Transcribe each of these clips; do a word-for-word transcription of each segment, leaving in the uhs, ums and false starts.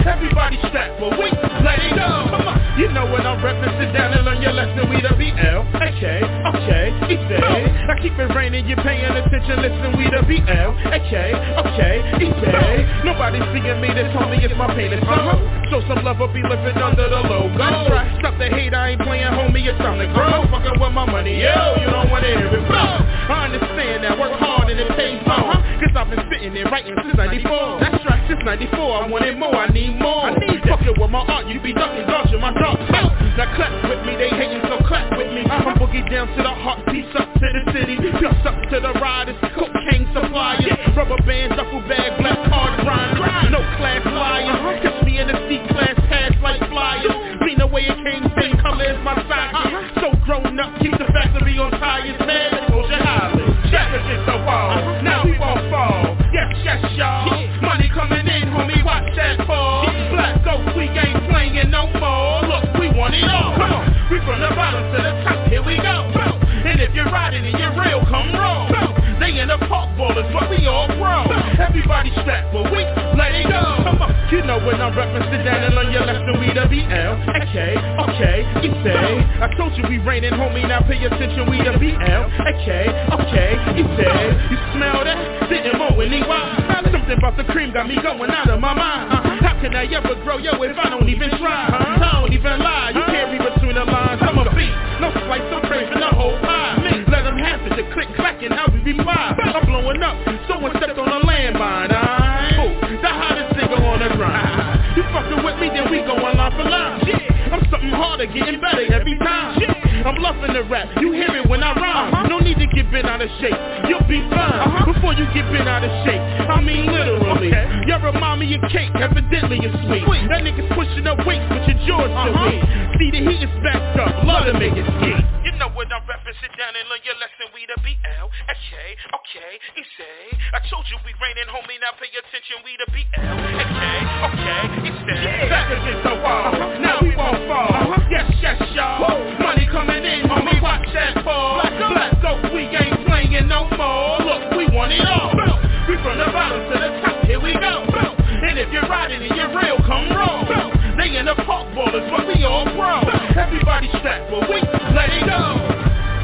Everybody strapped for we let it go. Come on. You know when I'm reppin', sit down and learn your lesson. We the B L, okay, okay, easy. I keep it raining, you paying attention, listen. We the B L, okay, okay, easy. Nobody seeing me, they told me it's my painted song. Show some love, I'll be living under the logo. Stop the hate, I ain't playing, homie, it's time to grow. Fucking with my money, yo, you don't wanna hear it blow. I understand that, work hard and it pays more. Cause I've been sitting there writing since ninety-four. That's right, since ninety-four, I wanted more, I need more. I need fucking with my art, you be ducking, dodging my dark. Now clap with me, they hating, so clap with me. I'm boogie down to the heart, peace up to the city. Peace up to the riders, cocaine suppliers. Rubber bands, duffel bag, black card grind. No class liars, catch me in the C-class, pass like flyers. Mean the way it came, same color as my socket. So grown up, keep the factory on tires, man. Ocean Island, check against the wall. Now we won't fall. Yes, yes, y'all. Money coming in, homie, watch that fall. Black Ghost, we ain't playing no more. Look, we want it all. Come on, we from the bottom to the top. Here we go. And if you're riding and you're real, come roll. They in the park ballers, but we all grow. Everybody strapped, but we let it go. Come on, you know when I'm reppin', sit down and learn your lesson. We the B L, okay, okay, you say. I told you we raining, homie, now pay attention. We the B L, okay, okay, you say. You smell that? Sitting more in E Y. Something about the cream got me going out of my mind. Uh-huh. How can I ever grow, yo, if I don't even try? Uh-huh. I don't even lie, you can't read between the lines. I'm a beat, no slice, I'm craving the whole pie. Me, let them have it, the click clacking, how we reply. I'm blowing up, someone stepped on a landmine. I oh, the hottest nigga on the grind. You fucking with me, then we go line for line. Yeah. I'm something harder, getting better every time. Yeah. I'm bluffing the rap, you hear it when I rhyme. Uh-huh. No need to get bent out of shape, you'll be fine. Uh-huh. Before you get bent out of shape, I mean literally. Okay. You remind me of cake, evidently it's sweet. sweet. That nigga's pushing up weights, but your jaw's still uh-huh. weak. See the heat is backed up, love to make it ski. You know what I'm reppin', sit down and learn your lesson. We the B L, okay, okay, he say. I told you we raining, homie, now pay attention. We the B L, okay, okay, he say. Yeah. Back against the wall, uh-huh. Now we won't fall. Uh-huh. Yes, yes, y'all. Whoa. Money coming in, homie, watch that fall. Black, Black Ghost, we ain't playing no more. Look, we want it all. We from the bottom to the top, here we go. And if you're riding and you're real, come roll. They in the park ballers, but we all grow. Everybody strapped, but we let it go.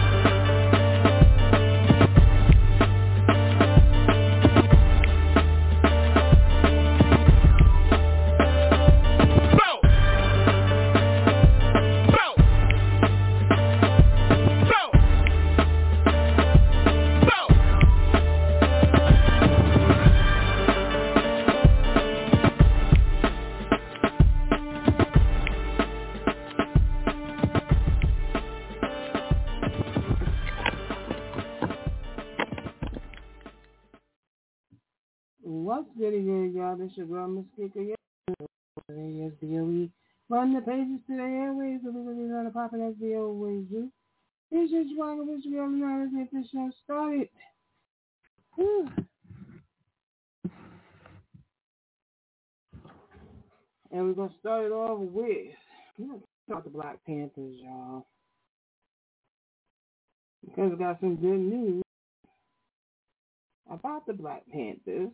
What's really good, y'all? This your girl, Miss Kicker. Yes, D O E. Run the pages to the airways, so we're really gonna pop it as they always do. It's just one of which we all know. Let's get this show started. Whew. And we're gonna start it off with we're gonna talk about the Black Panthers, y'all. Because we got some good news about the Black Panthers.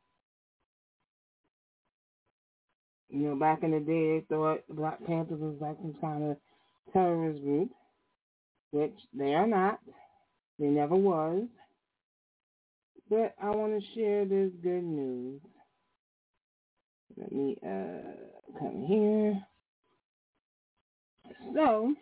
You know, back in the day, they thought the Black Panthers was like some kind of terrorist group, which they are not. They never was. But I want to share this good news. Let me uh, come here. So,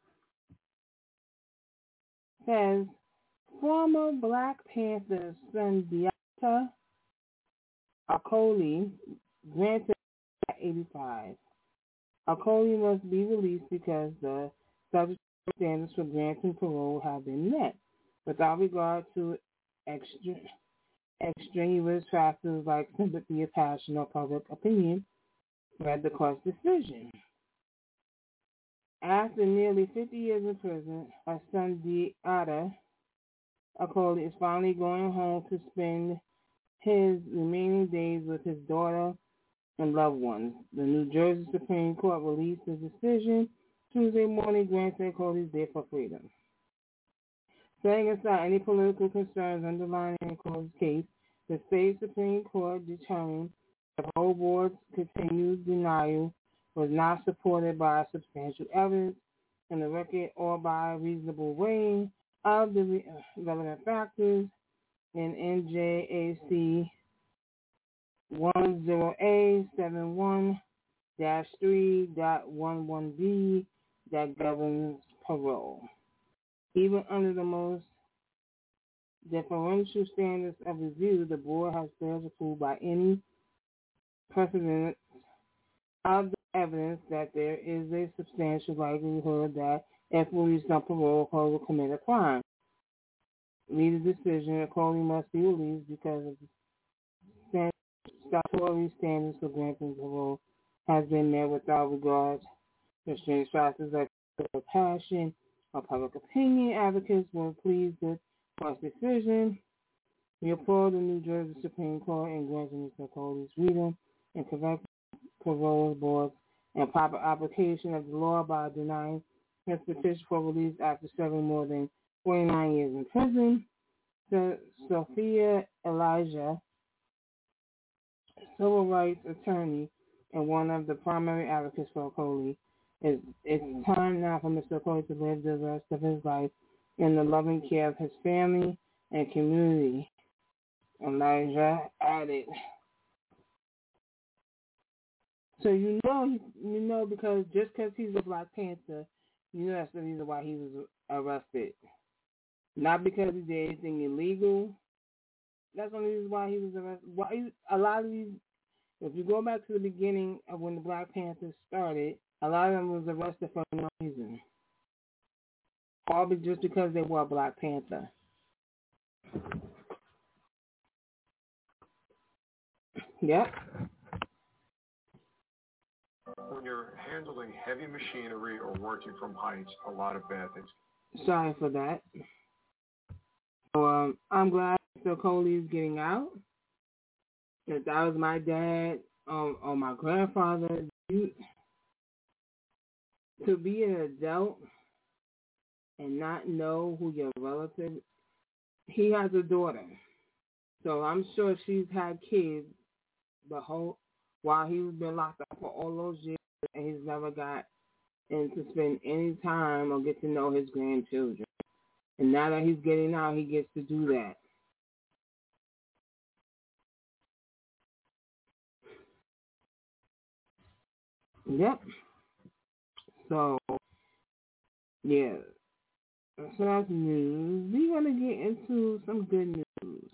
says former Black Panther Sundiata Acoli granted at eighty-five. Acoli must be released because the statutory standards for granting parole have been met, without regard to extra, extraneous factors like sympathy or passion or public opinion, read the court's decision. After nearly fifty years in prison, Sundiata Acoli is finally going home to spend his remaining days with his daughter and loved ones. The New Jersey Supreme Court released a decision Tuesday morning granting Acoli's day for freedom. Setting aside any political concerns underlying Acoli's case, the state Supreme Court determined The whole board's continued denial was not supported by substantial evidence in the record or by a reasonable weighing of the re- relevant factors in N J A C ten A seventy-one dash three point eleven B that governs parole. Even under the most deferential standards of review, the board has failed to prove by any precedent of the evidence that there is a substantial likelihood that if released on parole, Cole will commit a crime. Lead the decision, Cole must be released because of the statutory standards for granting parole has been met without regard to strange factors like passion or public opinion. Advocates were pleased with Court's decision. We applaud the New Jersey Supreme Court in granting Mister Cole's freedom and correct parole boards and proper application of the law by denying his petition for release after serving more than forty-nine years in prison. So, Sophia Elijah, civil rights attorney and one of the primary advocates for Cole, is it's time now for Mister Cole to live the rest of his life in the loving care of his family and community. Elijah added. So you know, you know, because just because he's a Black Panther, you know that's the reason why he was arrested. Not because he did anything illegal. That's the only reason why he was arrested. Why, a lot of these, if you go back to the beginning of when the Black Panthers started, a lot of them was arrested for no reason. All just because they were a Black Panther. Yep. When you're handling heavy machinery or working from heights, a lot of bad things. Sorry for that. So, um, I'm glad Mister Coley's getting out. If that was my dad um, or my grandfather, you, to be an adult and not know who your relative, he has a daughter. So I'm sure she's had kids the whole while he's been locked up for all those years, and he's never got in to spend any time or get to know his grandchildren. And now that he's getting out, he gets to do that. Yep. So, yeah. So that's news. We're going to get into some good news.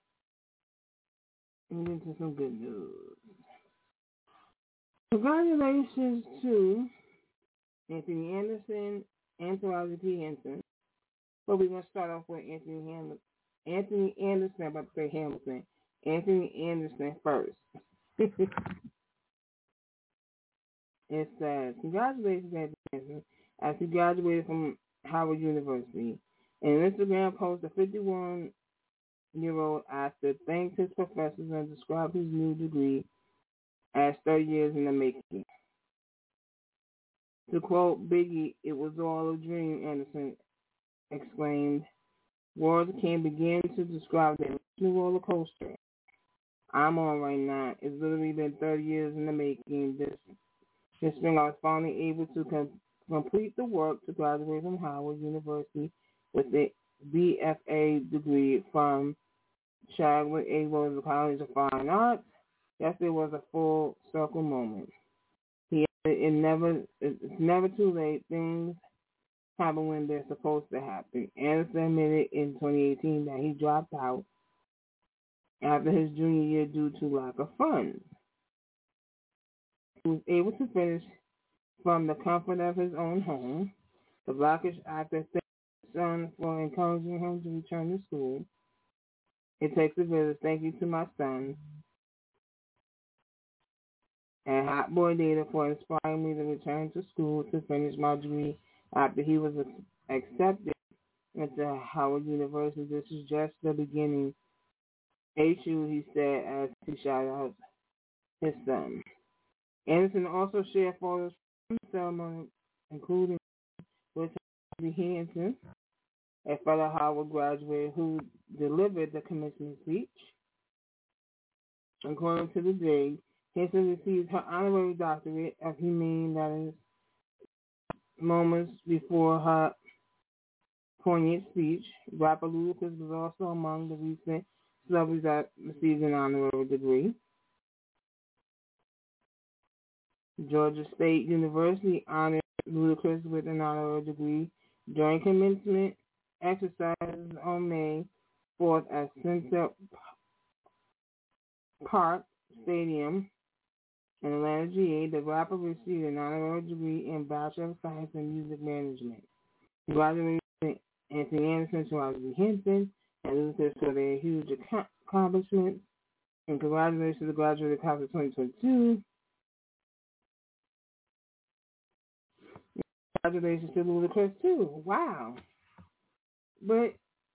Get into some good news. Congratulations to Anthony Anderson and Taraji P. Henson. But we're going to start off with Anthony Ham- Anthony Anderson. I'm about to say Hamilton. Anthony Anderson first. It says, congratulations, Anthony Anderson, as he graduated from Howard University. In an Instagram post, the fifty-one-year-old actor thanked his professors and described his new degree as thirty years in the making. To quote Biggie, "It was all a dream," Anderson exclaimed. Words can't begin to describe the emotional roller coaster I'm on right now. It's literally been thirty years in the making. This, this spring, I was finally able to com- complete the work to graduate from Howard University with a B F A degree from Chadwick A. Rose College of Fine Arts. Yesterday was a full circle moment. He it never it's never too late. Things happen when they're supposed to happen. Anderson admitted in twenty eighteen that he dropped out after his junior year due to lack of funds. He was able to finish from the comfort of his own home. The Blackish actor thanked his son for encouraging him to return to school. It takes a village. Thank you to my son and Hot Boy Data for inspiring me to return to school to finish my degree after he was accepted into Howard University. This is just the beginning. H U, he said as he shouted out his son. Anderson also shared photos from the ceremony, including with Harvey Hanson, a fellow Howard graduate who delivered the commencement speech. According to the day, Henson received her honorary doctorate of humane letters moments before her poignant speech. Rapper Ludacris was also among the recent celebrities that received an honorary degree. Georgia State University honored Ludacris with an honorary degree during commencement exercises on May fourth at Center Park Stadium in Atlanta, G A. The rapper received an honorary degree in Bachelor of Science in Music Management. Congratulations to Anthony Anderson, Charles B. Henson, and Ludacris for their huge accomplishments. And congratulations to the graduating class of twenty twenty-two. Congratulations to Ludacris too. Wow. But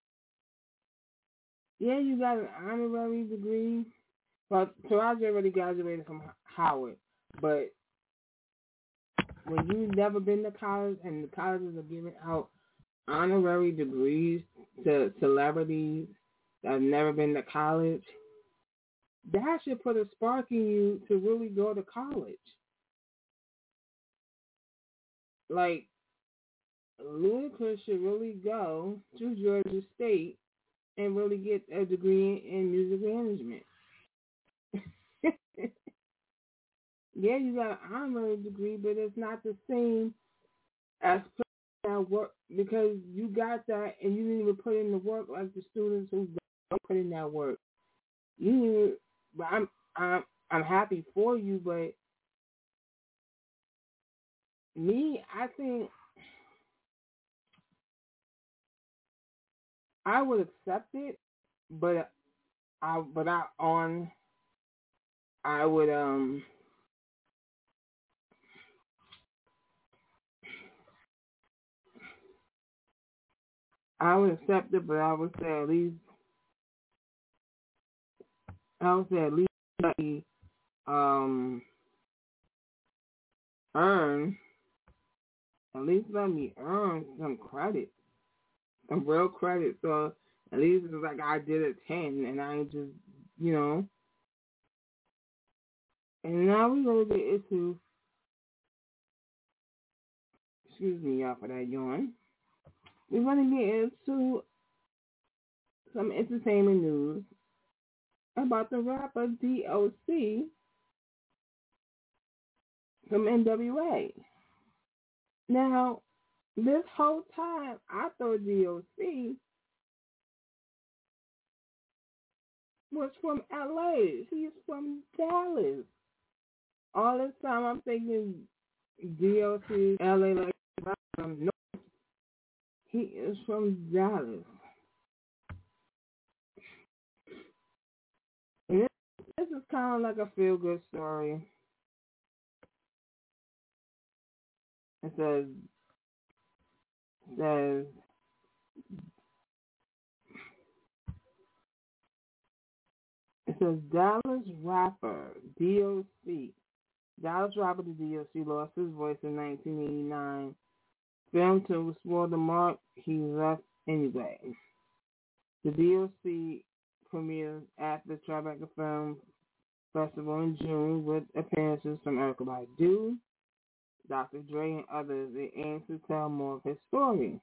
yeah, you got an honorary degree. Well, Taraji already graduated from Howard, but when you've never been to college and the colleges are giving out honorary degrees to celebrities that have never been to college, that should put a spark in you to really go to college. Like, Ludacris should really go to Georgia State and really get a degree in music management. Yeah, you got an honorary degree, but it's not the same as putting that work, because you got that and you didn't even put in the work like the students who don't put in that work. You need, but I'm I'm I'm happy for you, but me, I think I would accept it, but I but I on I would um. I would accept it, but I would say at least, I would say at least let me um, earn, at least let me earn some credit, some real credit. So at least it's like I did a ten and I just, you know. And now we're going to get into, excuse me, y'all, for that yawn. We're going to get into some entertainment news about the rapper D O C from N W A. Now, this whole time, I thought D O C was from L A. He's from Dallas. All this time, I'm thinking D O C, L A, like, no. He is from Dallas. And this, this is kind of like a feel-good story. It says, says, it says Dallas rapper D O C. Dallas rapper the D O C lost his voice in nineteen eighty-nine. Filmed to explore the mark he left anyway. The D O C premiered at the Tribeca Film Festival in June with appearances from Erykah Badu, Doctor Dre, and others. It aims to tell more of his story.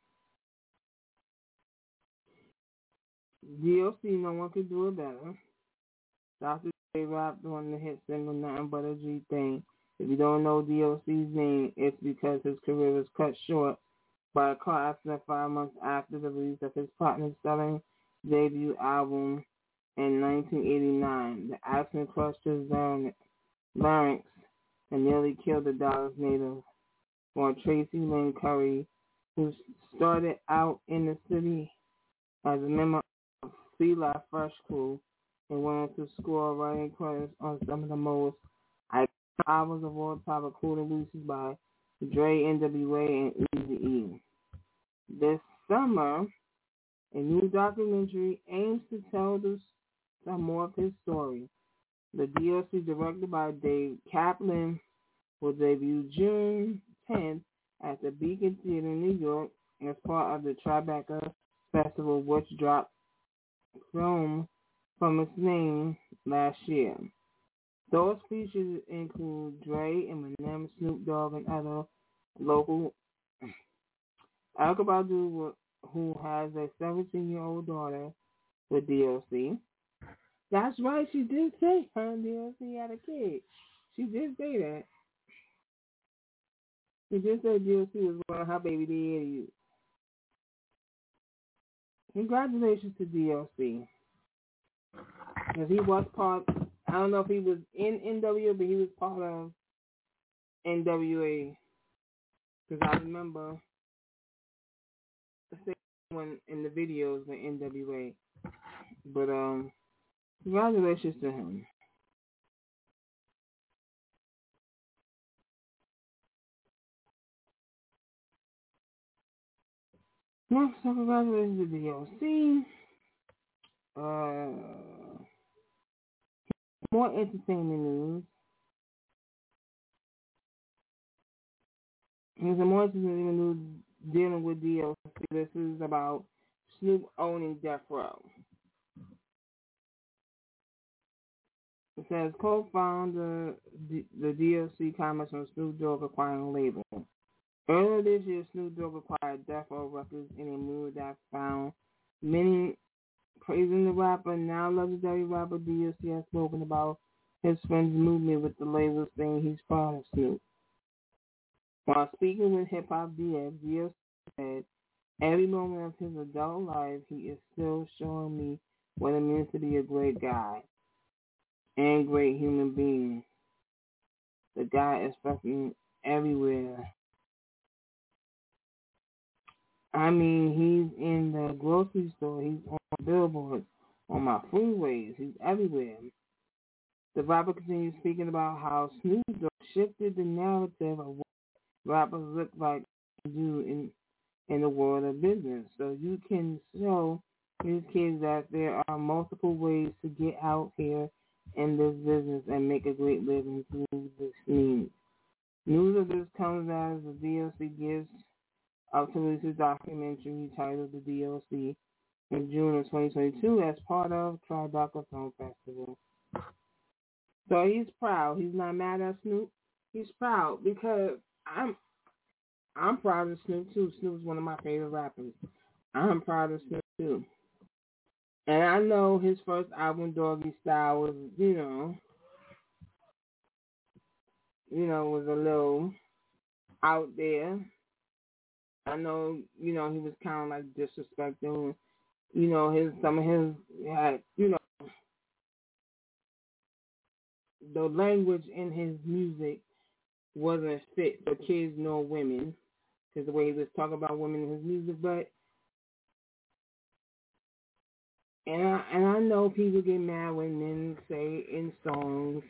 D O C, no one could do it better. Doctor Dre rapped on the hit single Nothing But a G Thing. If you don't know D O C's name, it's because his career was cut short by a car accident five months after the release of his partner's selling debut album in nineteen eighty-nine. The accident crushed his larynx and nearly killed the Dallas native born Tracy Lynn Curry, who started out in the city as a member of Fela Fresh Crew and went on to score writing credits on some of the most iconic albums of all time, including releases by Dre, N W A, and Eazy-E. This summer, a new documentary aims to tell us some more of his story. The D O C, directed by Dave Kaplan, will debut June tenth at the Beacon Theater in New York as part of the Tribeca Festival, which dropped film from its name last year. Those features include Dre, Eminem, Snoop Dogg, and other local. Erykah Badu, who has a seventeen-year-old daughter with D L C. That's right, she did say her and D L C had a kid. She did say that. She did say D L C was one of her baby daddies. Congratulations to D L C. Because he was part, I don't know if he was in N W A, but he was part of N W A. Because I remember one in the videos with N W A. But, um, congratulations to him. Yeah, so congratulations to D L C. Uh, more entertainment news. There's a more entertainment news dealing with D L C. This is about Snoop owning Death Row. It says co-founder the, the D L C comments on Snoop Dogg acquiring label. Earlier this year, Snoop Dogg acquired Death Row Records in a move that found many praising the rapper. Now legendary rapper D L C has spoken about his friend's movement with the label, saying he's proud of Snoop. While speaking with Hip Hop D X, D L C said, every moment of his adult life, he is still showing me what it means to be a great guy and great human being. The guy is fucking everywhere. I mean, he's in the grocery store. He's on billboards, on my freeways. He's everywhere. The rapper continues speaking about how Snoop Dogg shifted the narrative of what rappers look like to do in in the world of business. So you can show these kids that there are multiple ways to get out here in this business and make a great living through this means. News of this comes as the D L C gives up to release a documentary titled The D L C in June of twenty twenty-two as part of Tribeca Film Festival. So he's proud. He's not mad at Snoop. He's proud because I'm I'm proud of Snoop too. Snoop's one of my favorite rappers. I'm proud of Snoop too. And I know his first album, Doggy Style, was, you know, you know, was a little out there. I know, you know, he was kind of like disrespecting, you know, his some of his had, you know, the language in his music wasn't fit for kids nor women, because the way he was talking about women in his music. But and I and I know people get mad when men say in songs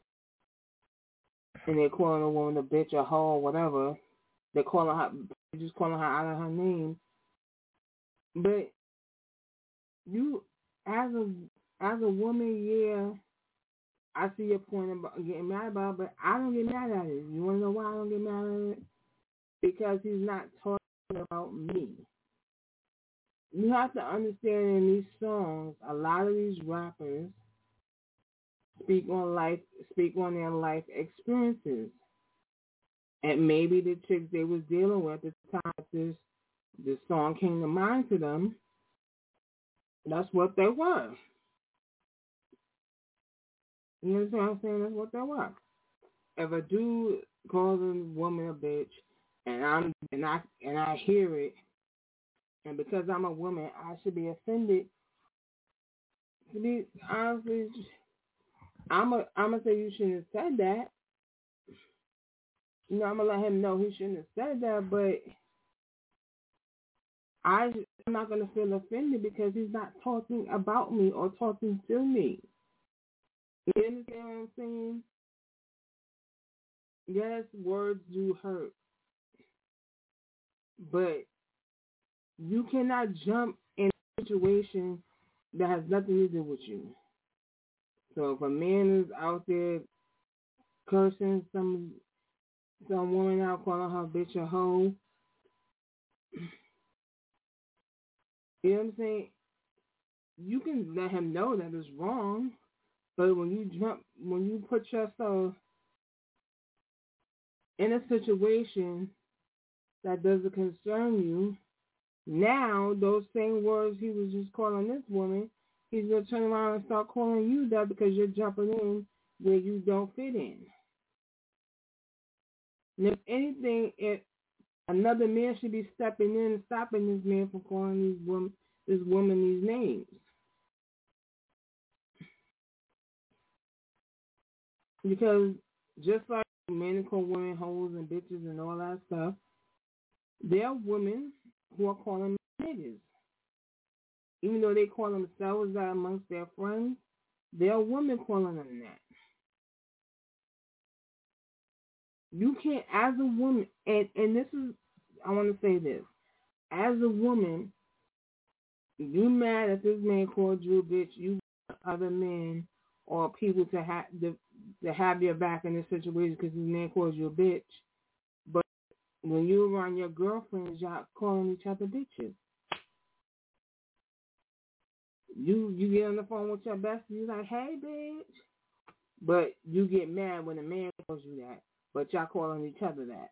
and they're calling a woman a bitch, a hoe, or whatever. They're calling her, just calling her out of her name. But you, as a as a woman, yeah, I see your point about getting mad about it, but I don't get mad at it. You want to know why I don't get mad at it? Because he's not talking about me. You have to understand in these songs, a lot of these rappers speak on life, speak on their life experiences. And maybe the chicks they was dealing with at the time this this song came to mind to them, that's what they were. You understand what I'm saying? That's what they were. If a dude calls a woman a bitch and I'm and I and I hear it, and because I'm a woman I should be offended. To be honestly, I'm a I'm gonna say you shouldn't have said that. You know, I'm gonna let him know he shouldn't have said that, but I, I'm not gonna feel offended because he's not talking about me or talking to me. You understand what I'm saying? Yes, words do hurt, but you cannot jump in a situation that has nothing to do with you. So if a man is out there cursing some some woman out, calling her bitch a hoe, you know what I'm saying? You can let him know that it's wrong, But when you jump, when you put yourself in a situation that doesn't concern you, now those same words he was just calling this woman, he's going to turn around and start calling you that because you're jumping in where you don't fit in. And if anything, if another man should be stepping in and stopping this man from calling these woman, this woman these names. Because just like men call women hoes and bitches and all that stuff, there are women who are calling them niggas. Even though they call themselves that amongst their friends, there are women calling them that. You can't, as a woman, and, and this is, I want to say this. As a woman, you mad if this man called you a bitch, you want other men or people to have to, to have your back in this situation because this man calls you a bitch. But when you around your girlfriends, y'all calling each other bitches. You you get on the phone with your bestie, you like, hey, bitch. But you get mad when a man calls you that. But y'all calling each other that.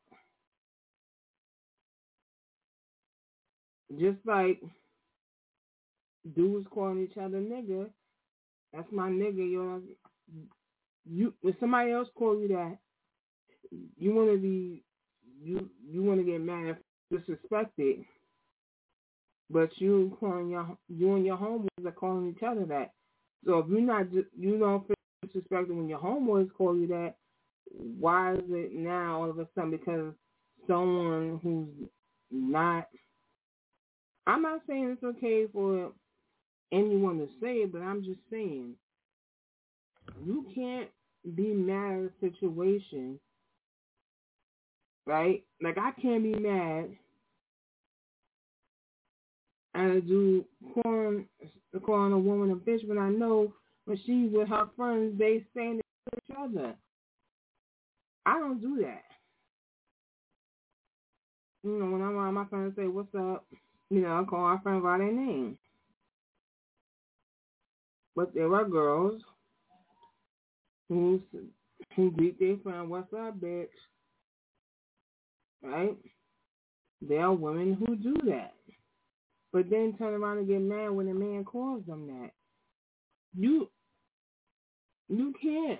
Just like dudes calling each other nigga, that's my nigga. You know, you when somebody else call you that, you want to be you you want to get mad if disrespected. But you calling your you and your homeboys are calling each other that. So if you're not you don't feel disrespected when your homeboys call you that, why is it now all of a sudden because someone who's not? I'm not saying it's okay for anyone to say it, but I'm just saying you can't be mad at a situation, right? Like I can't be mad at a dude calling, calling a woman a bitch when I know when she's with her friends, they stand to each other. I don't do that. You know, when I'm around my friends say, what's up? You know, I call our friends by their name. But there are girls who, who greet their friend, what's up, bitch? Right? There are women who do that. But then turn around and get mad when a man calls them that. You, you can't.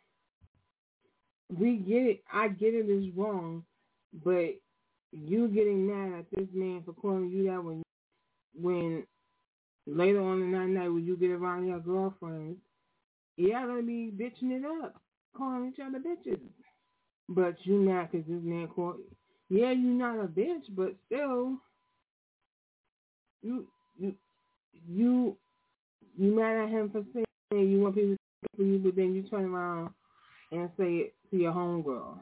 We get it. I get it is wrong, but you getting mad at this man for calling you that when, when later on in that night when you get around your girlfriends, y'all gonna be bitching it up, calling each other bitches. But you mad because this man called. Yeah, you not a bitch, but still, you you you you mad at him for saying you want people to say for you, but then you turn around and say it to your homegirl.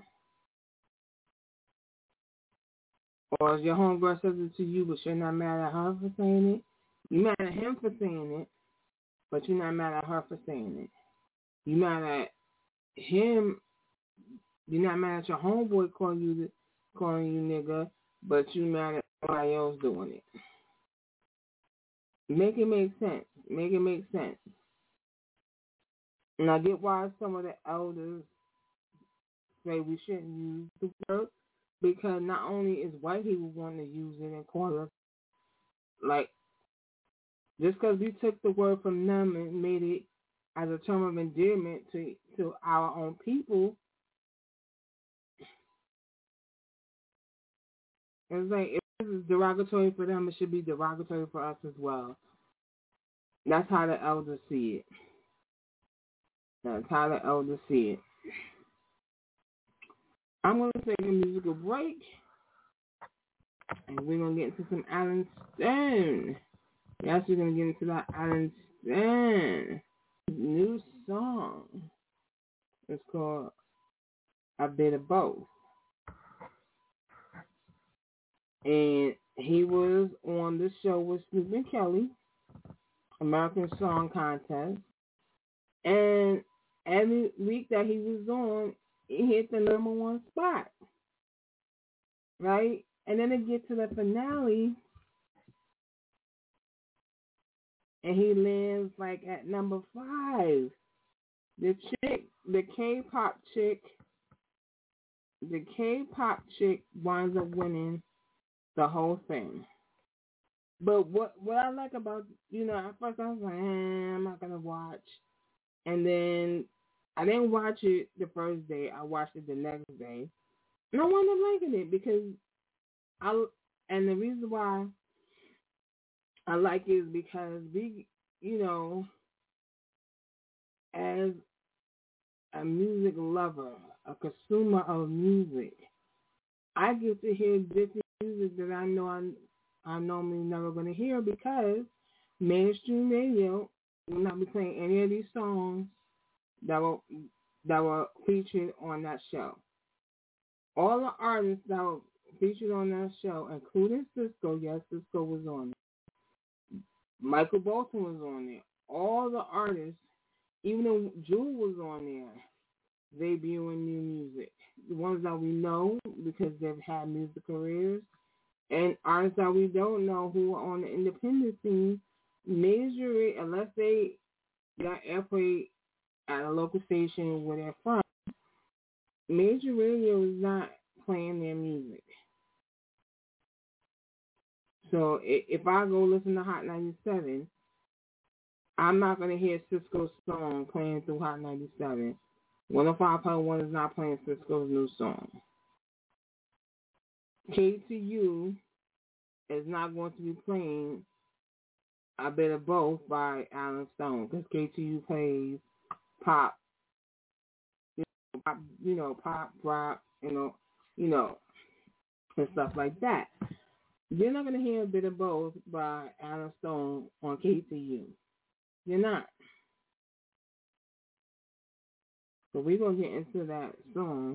Or your homegirl says it to you, but you're not mad at her for saying it. You're mad at him for saying it, but you're not mad at her for saying it. You're mad at him. You're not mad at your homeboy calling you calling you nigga, but you're mad at somebody else doing it. Make it make sense. Make it make sense. And I get why some of the elders say we shouldn't use the word, because not only is white people wanting to use it and call us, like, just because we took the word from them and made it as a term of endearment to, to our own people, it's like, if this is derogatory for them, it should be derogatory for us as well. That's how the elders see it. That's how the elders see it. I'm going to take a musical break, and we're going to get into some Alan Stone. Yes, we're going to get into that Alan Stone new song. It's called A Bit of Both. And he was on the show with Snoop and Kelly, American Song Contest. And every week that he was on, he hit the number one spot. Right? And then it gets to the finale, and he lands like at number five. The chick, the K-pop chick, the K-pop chick winds up winning the whole thing. But what what I like about, you know, at first I was like, eh, I'm not going to watch. And then I didn't watch it the first day. I watched it the next day. And I wound up liking it because I, and the reason why I like it is because we, you know, as a music lover, a consumer of music, I get to hear different music that I know I'm, I'm normally never going to hear because mainstream radio will not be playing any of these songs that were that were featured on that show. All the artists that were featured on that show, including Cisco, yes, Cisco was on there. Michael Bolton was on there. All the artists, even though Jewel was on there, debuting new music. The ones that we know because they've had music careers, and artists that we don't know who are on the independent scene, major, unless they got airplay at a local station where they're from, major radio is not playing their music. So if I go listen to Hot ninety-seven, I'm not going to hear Cisco's song playing through Hot ninety-seven. one oh five point one is not playing Cisco's new song. K T U is not going to be playing A Bit of Both by Alan Stone because K T U plays pop, you know, pop, you know, pop, rock, you know, you know, and stuff like that. You're not going to hear A Bit of Both by Alan Stone on K T U. You're not. So we're going to get into that song.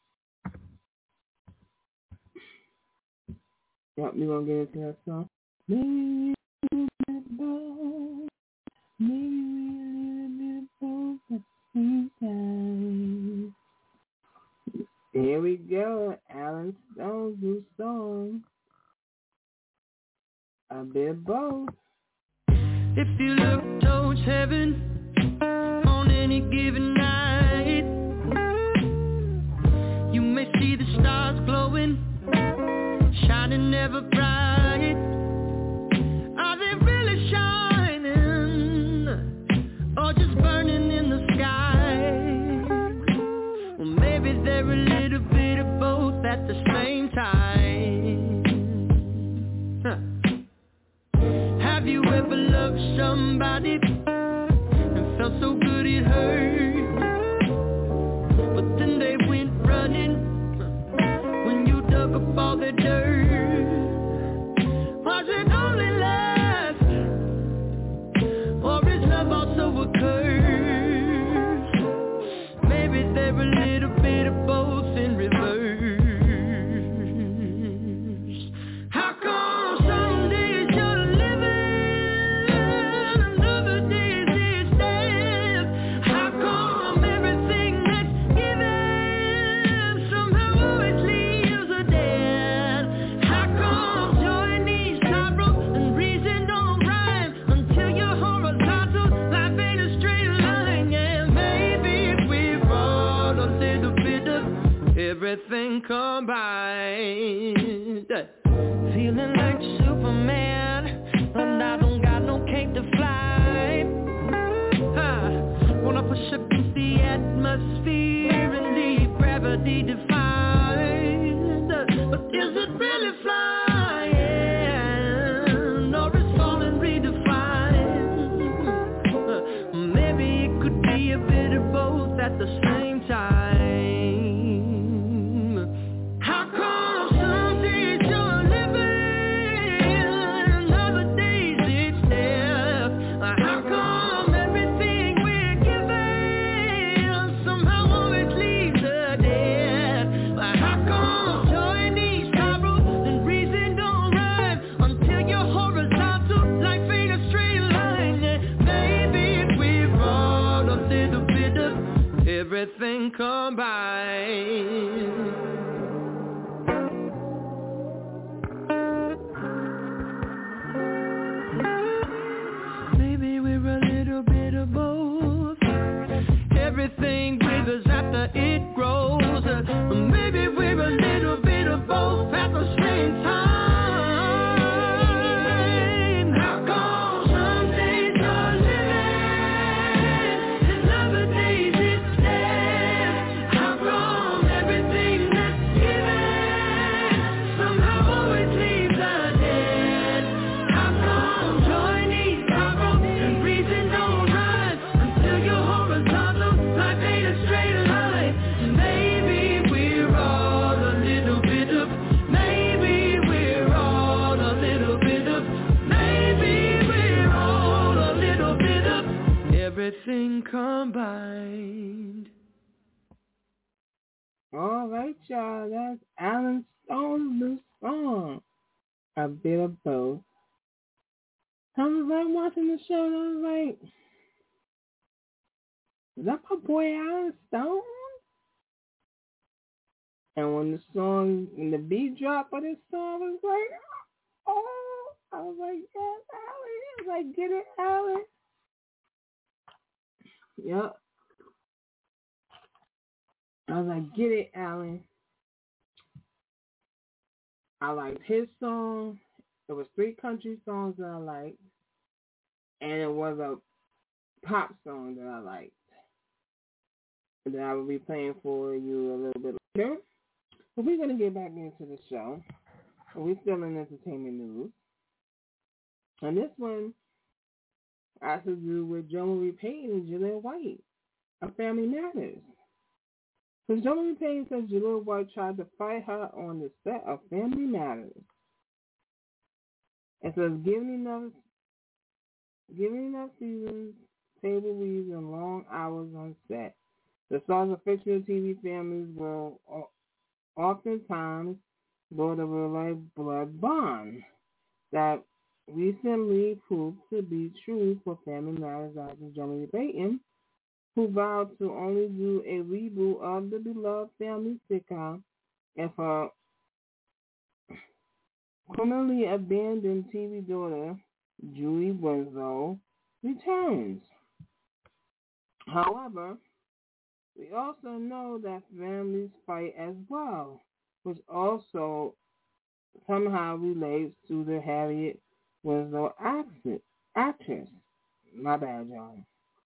Yep, we're going to get into that song. Maybe a bit of both. Maybe a little bit of both at the same time. Here we go. Alan Stone's new song. A bit of both. If you look towards heaven on any given night, you may see the stars glowing, shining ever bright. Are they really shining or just burning in the sky? Well, maybe they're a little bit of both at the same time. Huh. Have you ever loved somebody and felt so good it hurt, but then they went running when you dug up all the dirt? Was it only lust, or is love also a curse? Maybe they're a little bit of both in reverse. How come some days you're living, another day is death? How come everything that's given somehow always leaves a dead? How come joy needs sorrow and reason don't rhyme until you're horizontal? Life ain't a straight line, and maybe we're all a little bit of everything combined. Feeling like Superman, and I don't got no cape to fly. Huh. Wanna push against the atmosphere and leave gravity defined. But is it really flying, or is falling redefined? Maybe it could be a bit of both at the same time. How come some days you're living, other days it's death? How come everything we're given somehow always leaves a dead? How come joy needs sorrow and reason don't rhyme until you're horizontal? Life ain't a straight line. Maybe we're all a little bit of everything combined. Maybe we're a little bit of both, them combined. All right, y'all. That's Alan Stone's new song. A bit of both. I was like watching the show and I was like, is that my boy Alan Stone? And when the song, when the beat dropped of this song, I was like, oh, I was like, yes, Alan. I was like, get it, Alan. Yep. I was like, get it, Alan. I liked his song. There was three country songs that I liked. And it was a pop song that I liked. That I will be playing for you a little bit later. But we're going to get back into the show. We're still in entertainment news. And this one has to do with Jo Marie Payton and Jaleel White of Family Matters. So Jo Marie Payton says Jaleel White tried to fight her on the set of Family Matters. It says, given enough, given enough seasons, table reads, and long hours on set, the stars of fictional T V families will oftentimes build a real-life blood bond that recently proved to be true for Family Matters actor Jo Marie Payton, who vowed to only do a reboot of the beloved family sitcom if her criminally abandoned T V daughter, Julie Winslow, returns. However, we also know that families fight as well, which also somehow relates to the Harriet Winslow actress. My bad, y'all.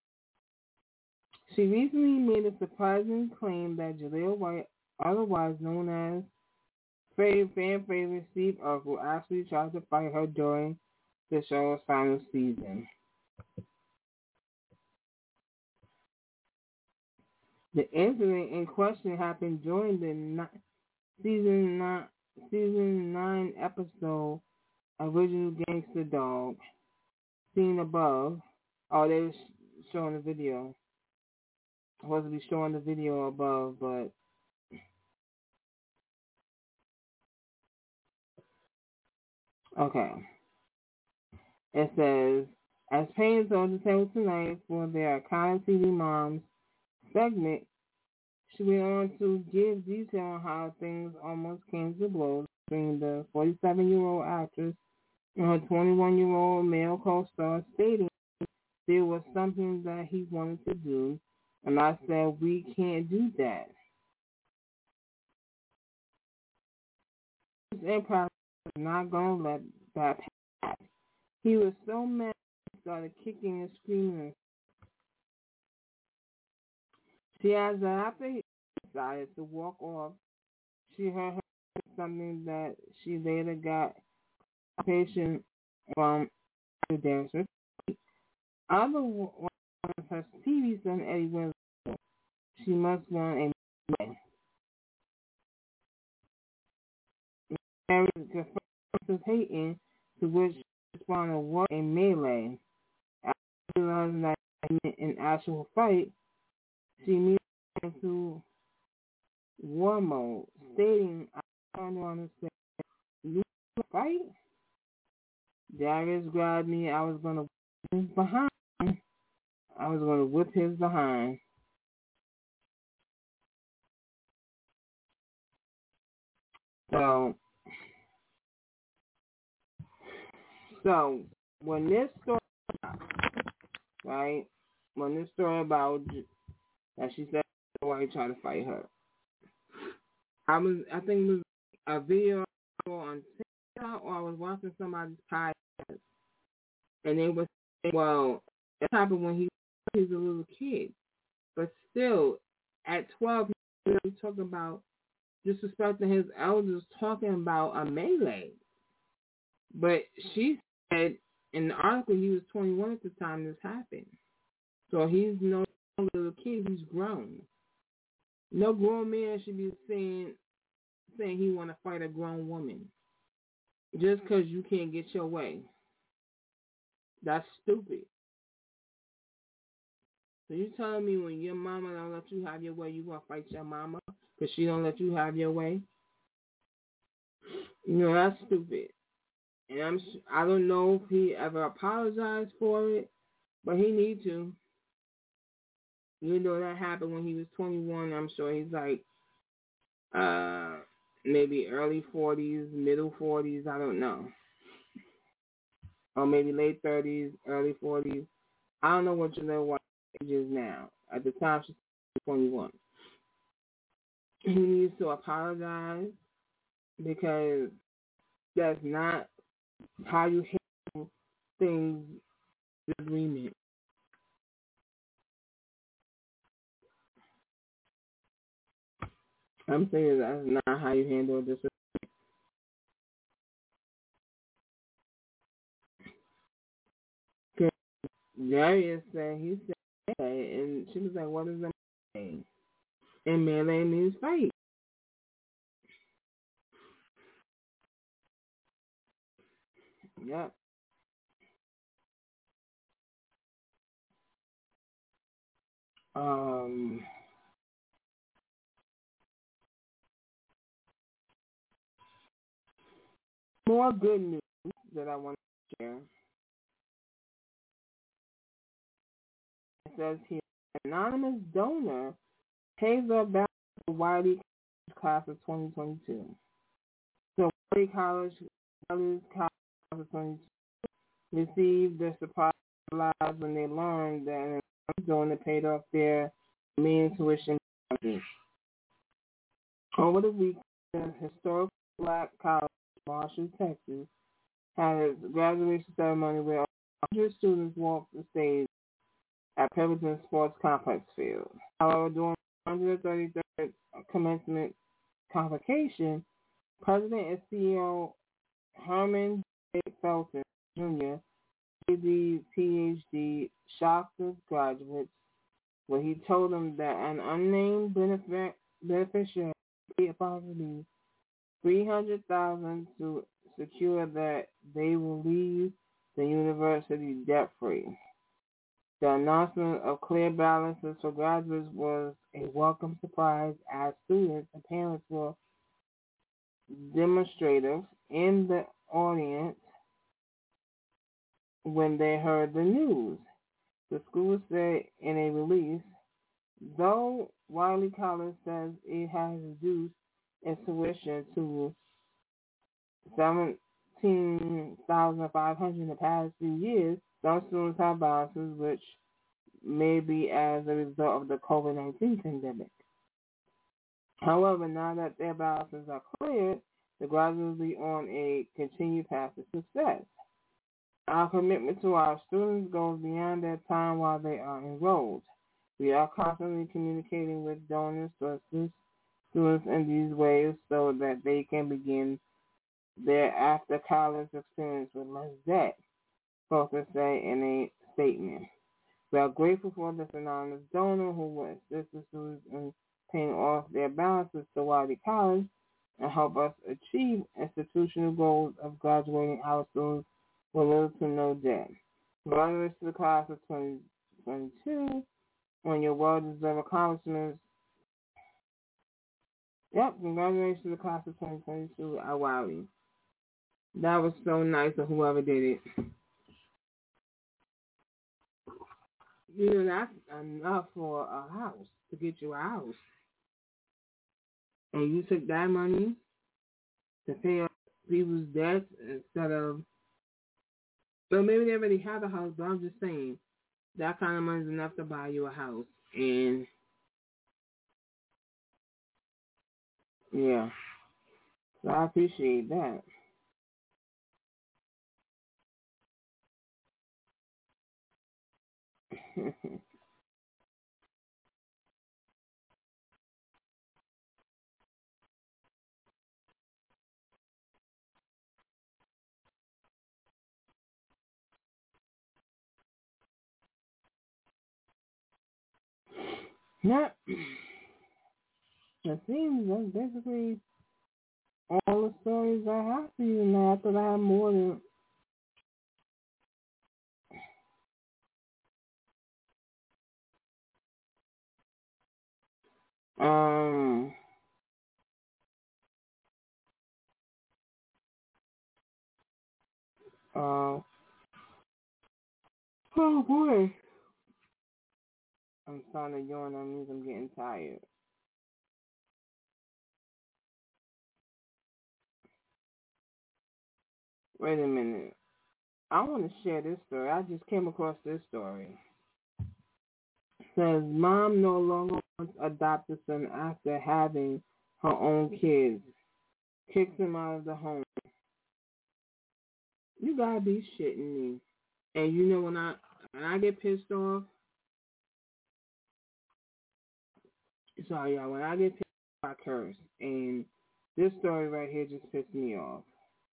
She recently made a surprising claim that Jaleel White, otherwise known as fan favorite Steve Urkel, actually tried to fight her during the show's final season. The incident in question happened during the ni- season nine, season nine episode Original Gangster Dog, seen above. Oh, they were sh- showing the video. I was supposed to be showing the video above, but okay. It says, as Payne told the table tonight for their iconic T V Moms segment, she went on to give detail on how things almost came to blows between the forty-seven-year-old actress and her twenty-one-year-old male co-star, stating there was something that he wanted to do, and I said, we can't do that. His empire was not going to let that pass. He was so mad he started kicking and screaming. She adds that after he decided to walk off, she heard her say something that she later got patient from the dancer. Other one of her T V son, Eddie Winslow. She must want a man. Mary confronted Payton, to which she responded, what a melee. After realizing that in actual fight, she immediately went into war mode, stating, I turned around and said, you want to fight? Darius grabbed me. I was going to whip his behind. I was going to whip his behind. So, so when this story, right, when this story about that she said why he tried to fight her, I was, I think it was a video on TikTok, or I was watching somebody's podcast, and they were saying, well, it happened when he was a little kid, but still, at twelve, he was talking about disrespecting his elders, talking about a melee. But she said in the article he was twenty-one at the time this happened. So he's no longer a little kid, he's grown. No grown man should be saying saying he want to fight a grown woman just because you can't get your way. That's stupid. So you telling me when your mama don't let you have your way, you gonna fight your mama because she don't let you have your way? You know, that's stupid. And I'm I don't know if he ever apologized for it, but he need to. You know that happened when he was twenty-one. I'm sure he's like uh maybe early forties, middle forties. I don't know, or maybe late thirties, early forties. I don't know what your little white age is now. At the time, she's twenty-one. He needs to apologize because that's not how you handle things. Disagreement. I'm saying that's not how you handle this. Darius said he said, and she was like, "What is that mean?" And melee means fight. Yep. Um. More good news that I want to share. It says here, anonymous donor pays her back to Wiley class of twenty twenty-two. So Wiley College, Wiley College class of twenty-two received their surprise lives when they learned that an anonymous donor paid off their main tuition. Over the weekend, the historic Black College, Marshall, Texas, had its graduation ceremony where one hundred students walked the stage at Pemberton Sports Complex Field. However, during the one hundred thirty-third commencement convocation, President and C E O Herman J. Felton Junior, J D, P H D, shocked the graduates when he told them that an unnamed benefit, beneficiary paid approximately three hundred thousand dollars to secure that they will leave the university debt-free. The announcement of clear balances for graduates was a welcome surprise as students and parents were demonstrative in the audience when they heard the news. The school said in a release, though Wiley College says it has reduced its tuition to seventeen thousand five hundred dollars in the past few years, some students have balances which may be as a result of the COVID nineteen pandemic. However, now that their balances are cleared, the graduates will be on a continued path to success. Our commitment to our students goes beyond their time while they are enrolled. We are constantly communicating with donors to assist students in these ways so that they can begin their after-college experience with less debt, Foster said in a statement. We are grateful for this anonymous donor who will assist the students in paying off their balances to Wiley College and help us achieve institutional goals of graduating our students with little to no debt. Congratulations to the class of twenty twenty-two on your well-deserved accomplishments. Yep, congratulations to the class of twenty twenty-two at Wiley. That was so nice of whoever did it. You know, that's enough for a house, to get you a house. And you took that money to pay off people's debts instead of, so maybe they already have a house, but I'm just saying, that kind of money is enough to buy you a house. And, yeah, so I appreciate that. Yeah, it seems that's basically all the stories I have for you now. I thought I had more than Um, uh, oh boy. I'm starting to yawn. That means I'm getting tired. Wait a minute. I want to share this story. I just came across this story. It says, mom no longer wants to adopt a son after having her own kids. Kicks him out of the home. You gotta be shitting me. And you know when I when I get pissed off, sorry y'all, when I get pissed off, I curse. And this story right here just pissed me off.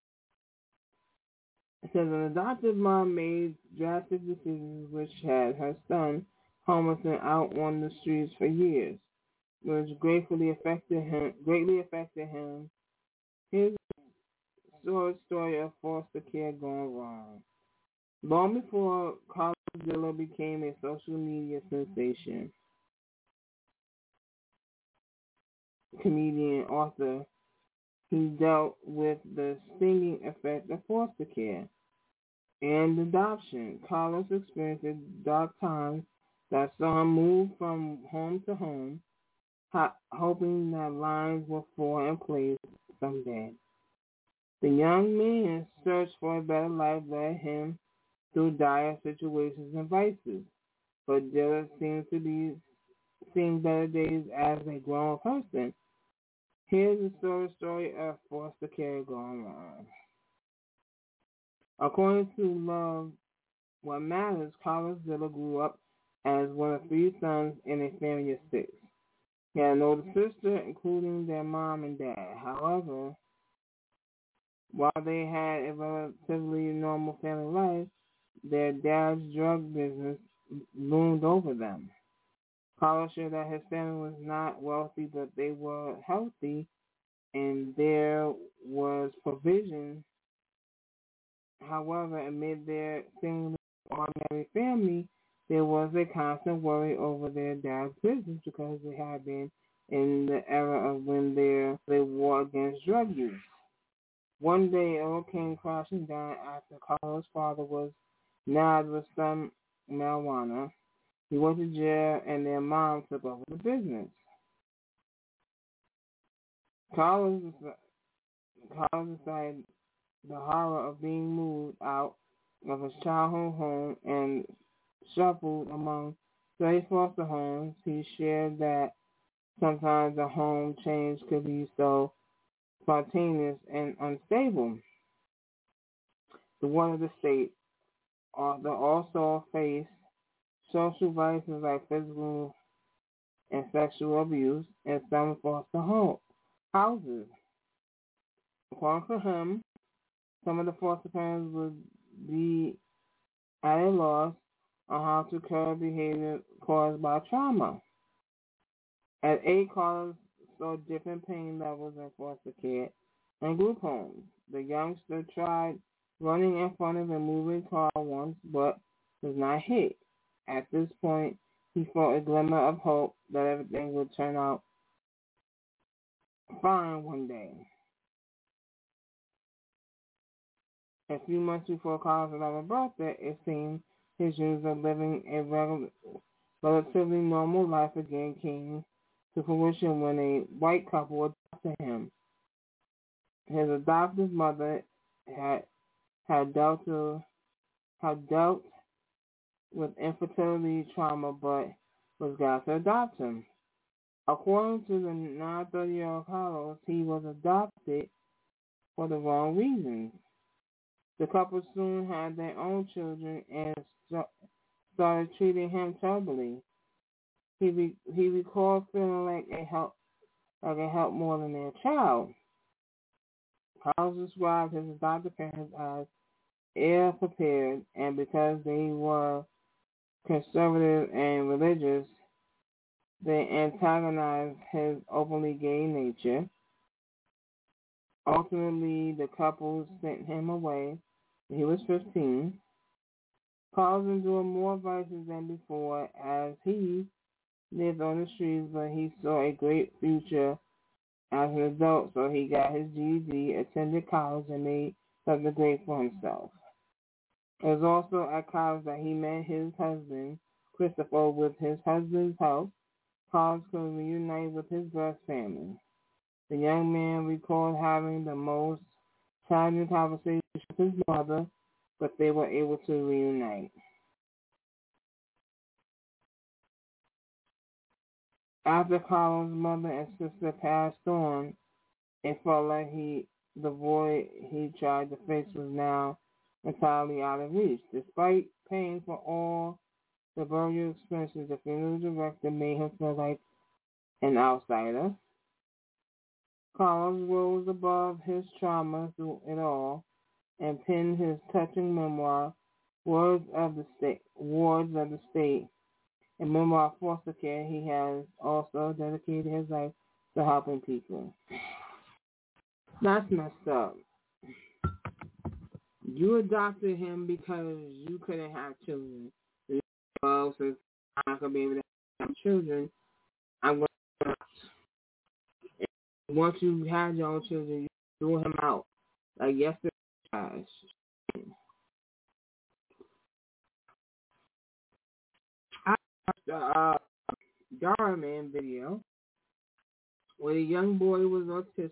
It says an adoptive mom made drastic decisions which had her son homeless and out on the streets for years, which gratefully affected him. Greatly affected him. Here's a short story of foster care gone wrong. Long before Carlos Dilla became a social media sensation, comedian, author, he dealt with the stinging effect of foster care and adoption. Carlos experienced dark times that saw him move from home to home, ho- hoping that lines will fall in place someday. The young man's search for a better life led him through dire situations and vices, but Dilla seems to be seeing better days as a grown person. Here's the story, story of foster care gone wrong. According to Love What Matters, Carlos Dilla grew up as one of three sons in a family of six. He had an older sister, including their mom and dad. However, while they had a relatively normal family life, their dad's drug business loomed over them. Carlos shared that his family was not wealthy, but they were healthy, and there was provision. However, amid their seemingly ordinary family, there was a constant worry over their dad's business because they had been in the era of when their, they war against drug use. One day, it all came crashing down after Carlos' father was nabbed with some marijuana. He went to jail, and their mom took over the business. Carlos, Carlos decided the horror of being moved out of his childhood home and shuffled among thirty foster homes. He shared that sometimes the home change could be so spontaneous and unstable. The one of the state they also face social vices like physical and sexual abuse in some foster home houses. According to him, some of the foster parents would be at a loss on how to curb behavior caused by trauma. At eight, Carlos saw different pain levels in foster care and group homes. The youngster tried running in front of a moving car once, but was not hit. At this point, he felt a glimmer of hope that everything would turn out fine one day. A few months before Carlos' eleventh birthday, it seemed his dreams of living a rel- relatively normal life again came to fruition when a white couple adopted him. His adoptive mother had had dealt to, had dealt with infertility trauma, but was glad to adopt him. According to the now thirty-year-old Carlos, he was adopted for the wrong reasons. The couple soon had their own children and st- started treating him terribly. He re- he recalled feeling like a help, like a help more than their child. Carlos described his adopted parents as ill-prepared, and because they were conservative and religious, they antagonized his openly gay nature. Ultimately, the couple sent him away when he was fifteen. Carlos endured more vices than before as he lived on the streets, but he saw a great future as an adult, so he got his G E D, attended college, and made something great for himself. It was also at college that he met his husband, Christopher. With his husband's help, Collins could reunite with his birth family. The young man recalled having the most challenging conversation with his mother, but they were able to reunite. After Collins' mother and sister passed on, it felt like he, the void he tried to face was now entirely out of reach. Despite paying for all the burial expenses, the funeral director made him feel like an outsider. Collins rose above his trauma through it all and penned his touching memoir, Words of the State, Wards of the State, a memoir of foster care. He has also dedicated his life to helping people. That's messed up. You adopted him because you couldn't have children. Well, since I'm not going to be able to have children, I'm going to. Once you had your own children, you threw him out. Like yesterday. I watched a uh, Dara Man video where a young boy was autistic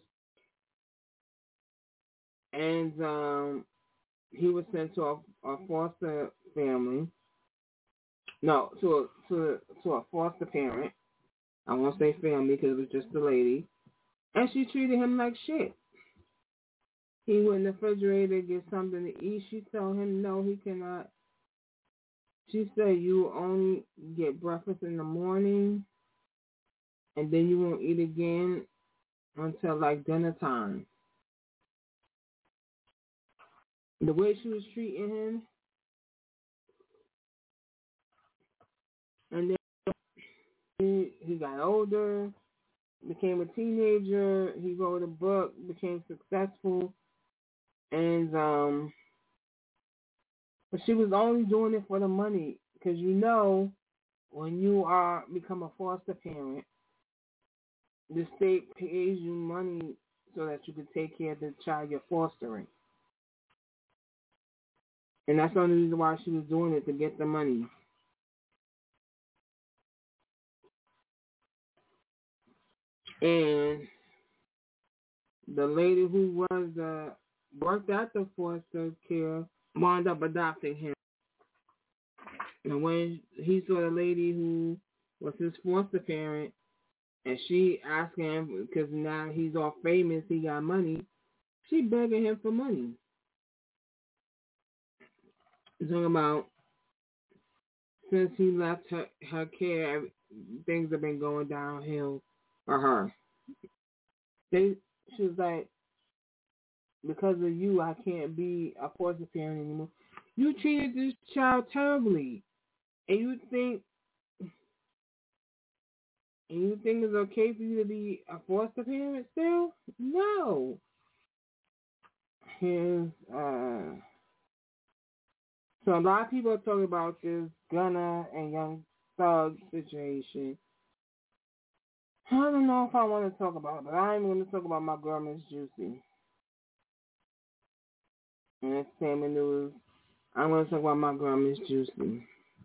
and um, he was sent to a, a foster family. No, to a, to a, to a foster parent. I won't say family because it was just a lady. And she treated him like shit. He went in the refrigerator to get something to eat. She told him no, he cannot. She said you will only get breakfast in the morning and then you won't eat again until like dinner time. The way she was treating him, and then he, he got older, became a teenager, he wrote a book, became successful, and um, but she was only doing it for the money, because you know, when you are become a foster parent, the state pays you money so that you can take care of the child you're fostering. And that's the only reason why she was doing it, to get the money. And the lady who was uh, worked at the foster care wound up adopting him. And when he saw the lady who was his foster parent, and she asked him, because now he's all famous, he got money, she begging him for money. Talking about since he left her, her care, things have been going downhill for her. They, she was like, because of you, I can't be a foster parent anymore. You treated this child terribly, and you think, and you think it's okay for you to be a foster parent still? No. Here's, uh, so a lot of people are talking about this Gunna and Young Thug situation. I don't know if I want to talk about it, but I'm going to talk about my girl, Miss Juicy. And entertainment news. I'm going to talk about my girl, Miss Juicy.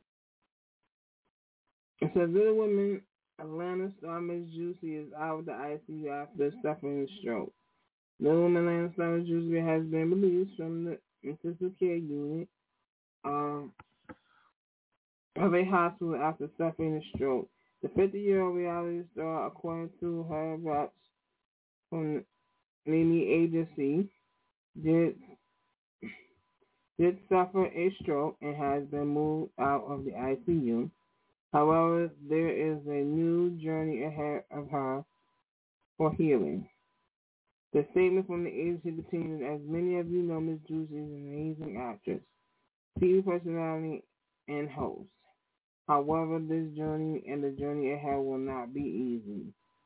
It says, Little Women, Atlanta star Miss Juicy is out of the I C U after suffering a stroke. Little Women Atlanta star Miss Juicy has been released from the intensive care unit um, of a hospital after suffering a stroke. The fifty-year-old reality star, according to her reps from Mimi Agency, did did suffer a stroke and has been moved out of the I C U. However, there is a new journey ahead of her for healing. The statement from the agency continues, as many of you know, Miss Juicy is an amazing actress, T V personality, and host. However, this journey and the journey ahead will not be easy.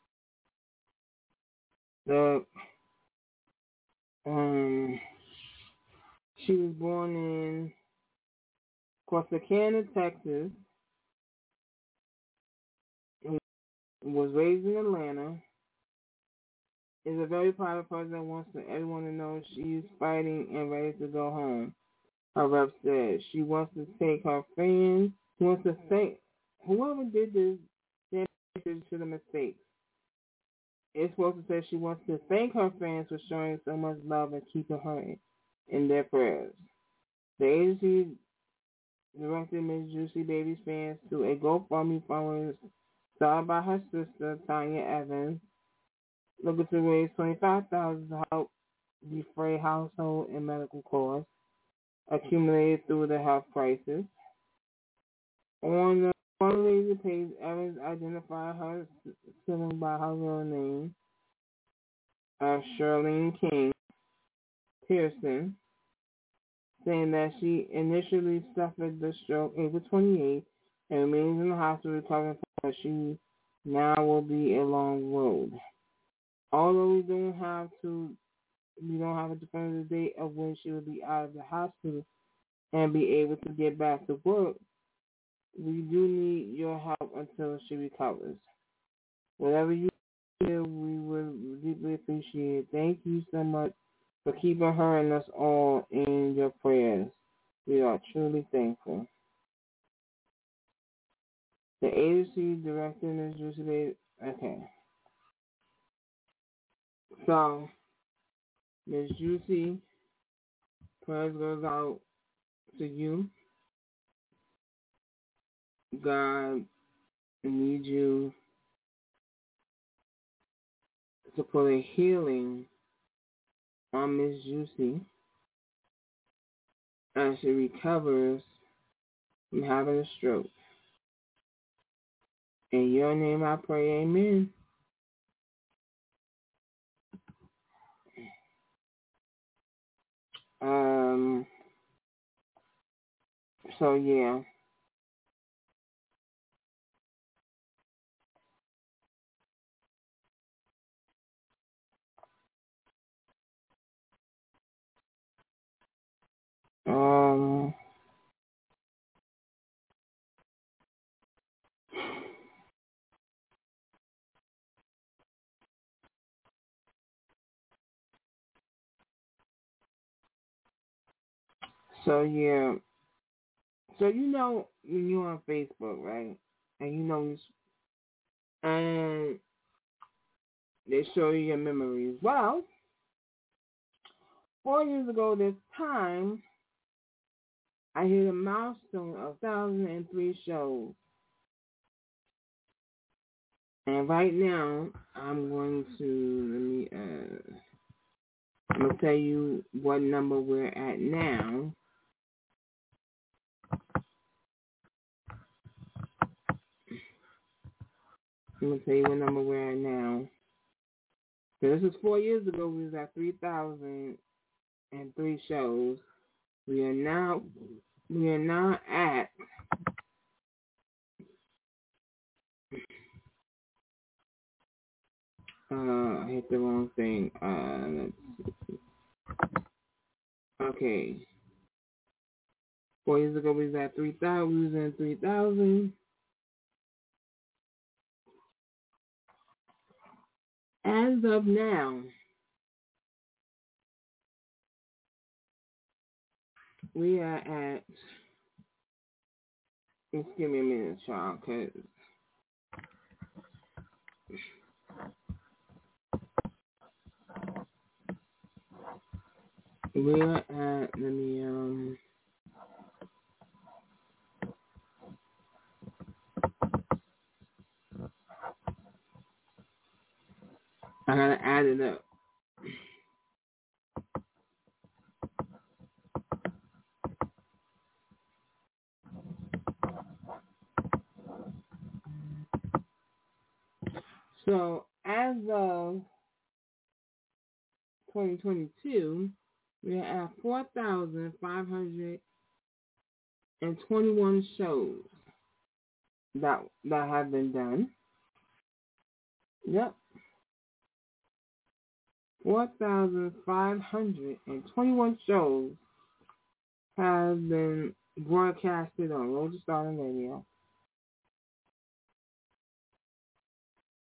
The um, she was born in Corsicana, Texas, was raised in Atlanta, is a very private person that wants everyone to know she's fighting and ready to go home. Her rep said she wants to take her fans, she wants to thank whoever did this, their to the mistakes. It's supposed to say she wants to thank her fans for showing so much love and keeping her in, in their prayers. The agency directed Miss Juicy Baby's fans to a GoFundMe fund started by her sister, Tanya Evans, looking to raise twenty-five thousand dollars to help defray household and medical costs accumulated through the health crisis. On the fundraiser page, Evans identified her sibling by her real name, uh, Charlene King Pearson, saying that she initially suffered the stroke April twenty-eighth and remains in the hospital recovering from it. She now will be a long road. Although we don't have to, we don't have a definitive date of when she will be out of the hospital and be able to get back to work, we do need your help until she recovers. Whatever you do, we will deeply appreciate it. Thank you so much for keeping her and us all in your prayers. We are truly thankful. The agency director, Miz Juicy Baby, okay. So, Miz Juicy, prayers goes out to you. God needs you to put a healing on Miss Juicy as she recovers from having a stroke. In your name I pray, amen. Um, so yeah. Um, so yeah. So you know when you're on Facebook, right? And you know, and they show you your memories. Well, four years ago this time, I hit a milestone of one thousand three shows. And right now, I'm going to, let me, uh, I'm going to tell you what number we're at now. I'm going to tell you what number we're at now. So this was four years ago. We was at three thousand three shows. We are now, we are now at Uh, I hit the wrong thing. Uh, let's see. Okay. Four years ago we was at three thousand. We was in three thousand. As of now, we are at. Just give me a minute, y'all, cause. We're at, let me, um, I gotta add it up. So, as of twenty twenty-two, we are at four thousand five hundred twenty-one shows that that have been done. Yep. four thousand five hundred twenty-one shows have been broadcasted on Roger Starling Radio.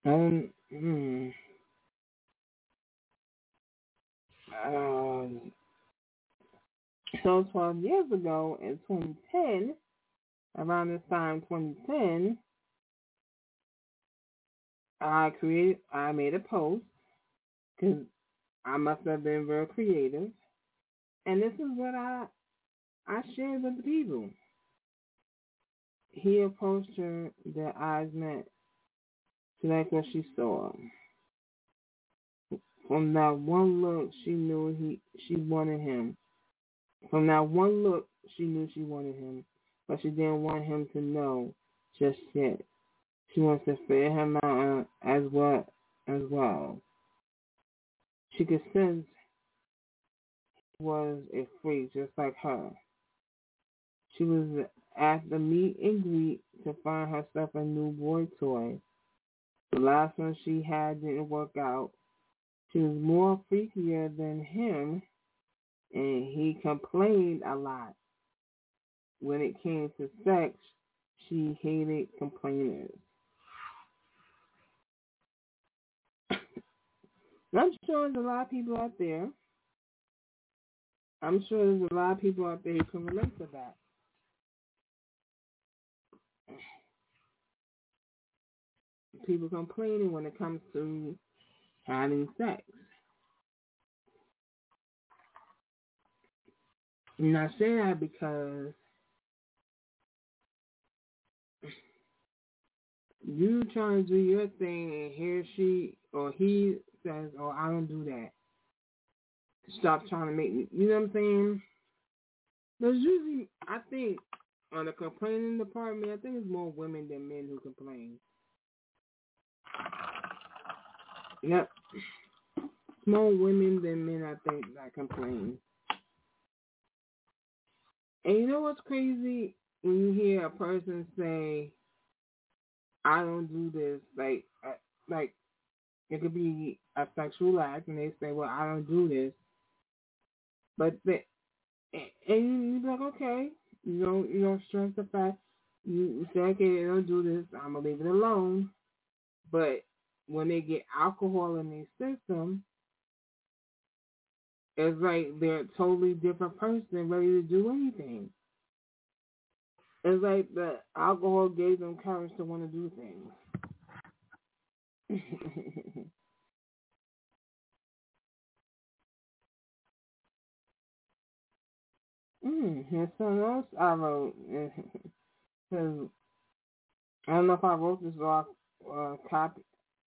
Um, mm, um, so twelve years ago in twenty ten, around this time, twenty ten, I created, I made a post because I must have been very creative, and this is what I I shared with the people. He approached her, their eyes met. She liked what she saw. From that one look, she knew he she wanted him. From that one look, she knew she wanted him, but she didn't want him to know just yet. She wants to figure him out as well. As well, she could sense he was a freak just like her. She was at the meet and greet to find herself a new boy toy. The last one she had didn't work out. She was more freakier than him, and he complained a lot. When it came to sex, she hated complainers. I'm sure there's a lot of people out there. I'm sure there's a lot of people out there who can relate to that. People complaining when it comes to having sex. And I say that because you trying to do your thing and here she or he says, oh, I don't do that. Stop trying to make me, you know what I'm saying? There's usually, I think, on the complaining department, I think it's more women than men who complain. Yep. More women than men, I think, that complain. And you know what's crazy? When you hear a person say, I don't do this, like, uh, like, it could be a sexual act, and they say, well, I don't do this. But, they, and you're like, okay, you don't, you don't stress the fact, you, you say, okay, I don't do this, I'm going to leave it alone. But when they get alcohol in their system, it's like they're a totally different person ready to do anything. It's like the alcohol gave them courage to want to do things. mm, here's something else I wrote. Cause I don't know if I wrote this or I uh, copied.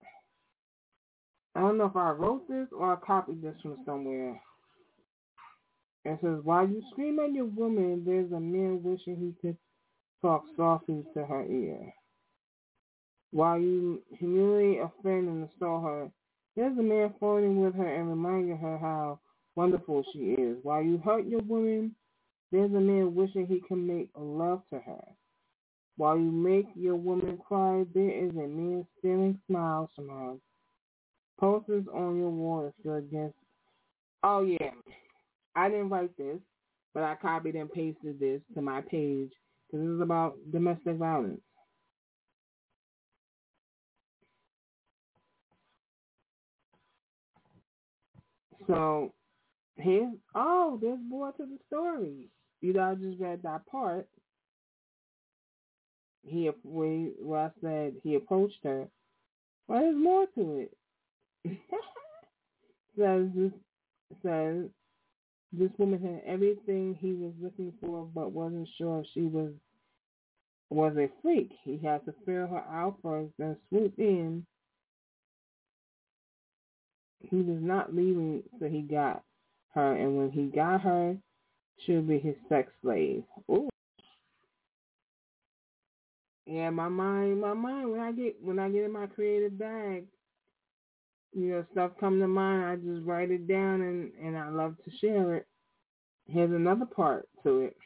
I don't know if I wrote this or I copied this from somewhere. It says, while you scream at your woman, there's a man wishing he could talk softly to her ear. While you humiliate, offend, and assault her, there's a man flirting with her and reminding her how wonderful she is. While you hurt your woman, there's a man wishing he can make love to her. While you make your woman cry, there is a man stealing smiles from her. Posters on your wall if you're against. Oh, yeah. I didn't write this, but I copied and pasted this to my page because this is about domestic violence. So, here's, oh, there's more to the story. You know, I just read that part. He, where, where I said he approached her. Well, there's more to it. says this, says this woman had everything he was looking for, but wasn't sure if she was was a freak. He had to feel her out first, then swoop in. He was not leaving till he got her, and when he got her, she'll be his sex slave. Ooh. Yeah, my mind, my mind. When I get when I get in my creative bag, you know, stuff come to mind. I just write it down, and and I love to share it. Here's another part to it.